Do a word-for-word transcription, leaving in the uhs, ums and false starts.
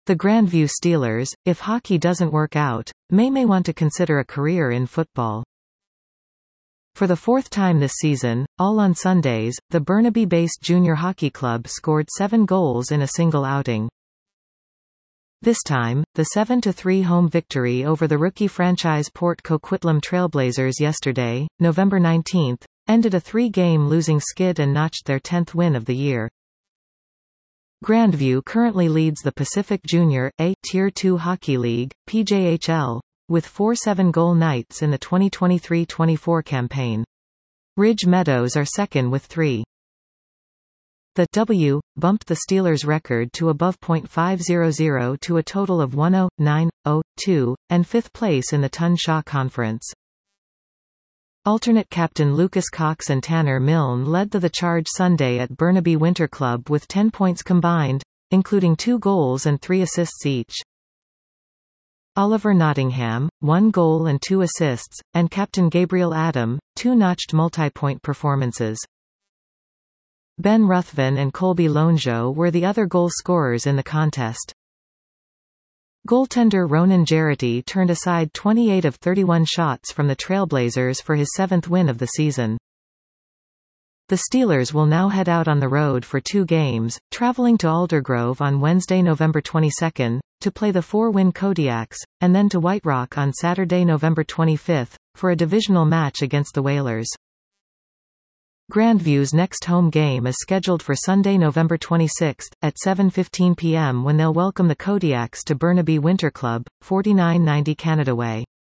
The Grandview Steelers, if hockey doesn't work out, may may want to consider a career in football. For the fourth time this season, all on Sundays, the Burnaby-based junior hockey club scored seven goals in a single outing. This time, the seven to three home victory over the rookie franchise Port Coquitlam Trailblazers yesterday, November nineteenth, ended a three-game losing skid and notched their tenth win of the year. Grandview currently leads the Pacific Junior A Tier two Hockey League, P J H L, with four seven-goal nights in the twenty twenty-three twenty-four campaign. Ridge Meadows are second with three. The W bumped the Steelers' record to above point five hundred to a total of ten, nine, oh, two, and fifth place in the Tun Shaw Conference. Alternate captain Lucas Cox and Tanner Milne led the, the charge Sunday at Burnaby Winter Club with ten points combined, including two goals and three assists each. Oliver Nottingham, one goal and two assists, and captain Gabriel Adam, two notched multi-point performances. Ben Ruthven and Colby Longeau were the other goal scorers in the contest. Goaltender Ronan Jarrety turned aside twenty-eight of thirty-one shots from the Trailblazers for his seventh win of the season. The Steelers will now head out on the road for two games, traveling to Aldergrove on Wednesday, November twenty-second, to play the four-win Kodiaks, and then to White Rock on Saturday, November twenty-fifth, for a divisional match against the Whalers. Grandview's next home game is scheduled for Sunday, November twenty-sixth, at seven fifteen p m when they'll welcome the Kodiaks to Burnaby Winter Club, forty-nine ninety Canada Way.